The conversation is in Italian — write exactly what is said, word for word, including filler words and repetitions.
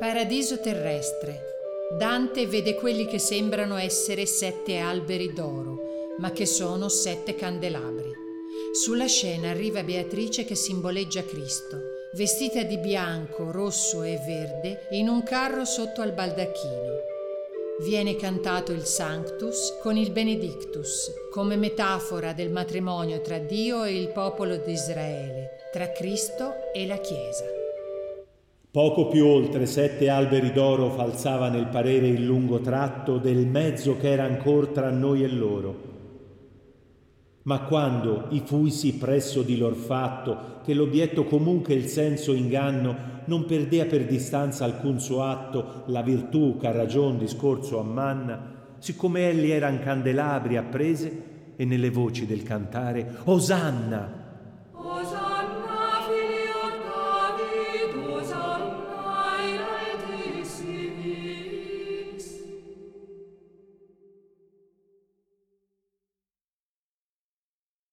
Paradiso terrestre. Dante vede quelli che sembrano essere sette alberi d'oro, ma che sono sette candelabri. Sulla scena arriva Beatrice che simboleggia Cristo, vestita di bianco, rosso e verde, in un carro sotto al baldacchino. Viene cantato il Sanctus con il Benedictus, come metafora del matrimonio tra Dio e il popolo di Israele, tra Cristo e la Chiesa. Poco più oltre sette alberi d'oro falsava nel parere il lungo tratto del mezzo che era ancor tra noi e loro. Ma quando i fuisi presso di lor fatto, che l'obietto comunque il senso inganno, non perdea per distanza alcun suo atto, la virtù ch'a ragion discorso ammanna, siccome elli eran candelabri apprese, e nelle voci del cantare Osanna,